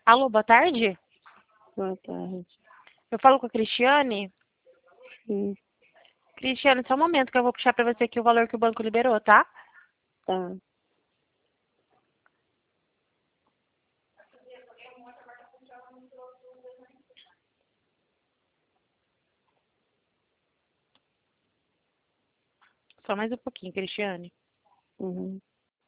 Alô, boa tarde? Boa tarde. Eu falo com a Cristiane. Sim, Cristiane, só um momento que eu vou puxar pra você aqui o valor que o banco liberou, tá? tá. Só mais um pouquinho, Cristiane. Uhum.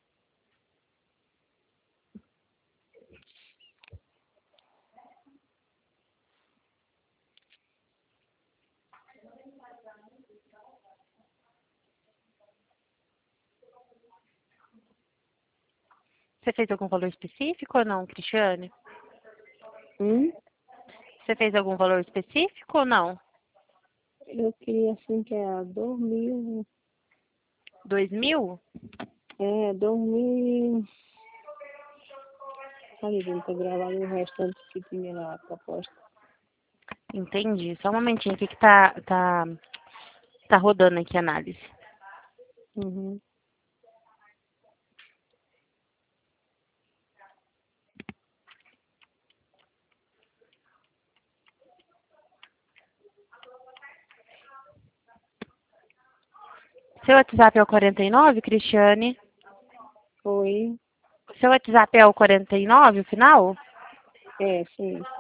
Você fez algum valor específico ou não, Cristiane? Hum? Você fez algum valor específico ou não? Eu queria assim que é 2.000. 2.000? É, 2.000. Ali dentro, gravado o restante que tinha lá, a proposta. Entendi. Só um momentinho aqui que tá rodando aqui a análise. Uhum. Seu WhatsApp é o 49, Cristiane? Foi. Seu WhatsApp é o 49, o final? É, sim.